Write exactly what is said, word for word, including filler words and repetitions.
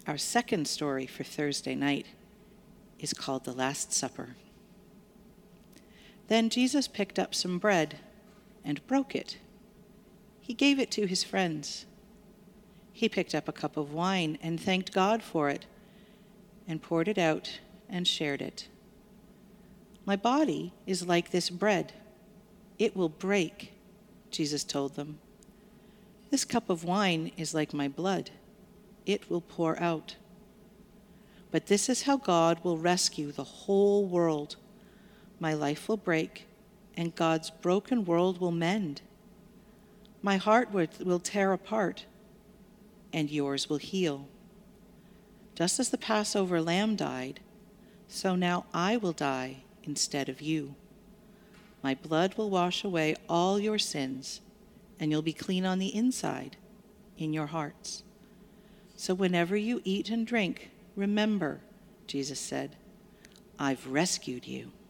Our second story for Thursday night is called The Last Supper. Then Jesus picked up some bread and broke it. He gave it to his friends. He picked up a cup of wine and thanked God for it and poured it out and shared it. My body is like this bread. It will break, Jesus told them. This cup of wine is like my blood. It will pour out. But this is how God will rescue the whole world. My life will break, and God's broken world will mend. My heart will tear apart, and yours will heal. Just as the Passover lamb died, so now I will die instead of you. My blood will wash away all your sins, and you'll be clean on the inside, in your hearts. So whenever you eat and drink, remember, Jesus said, I've rescued you.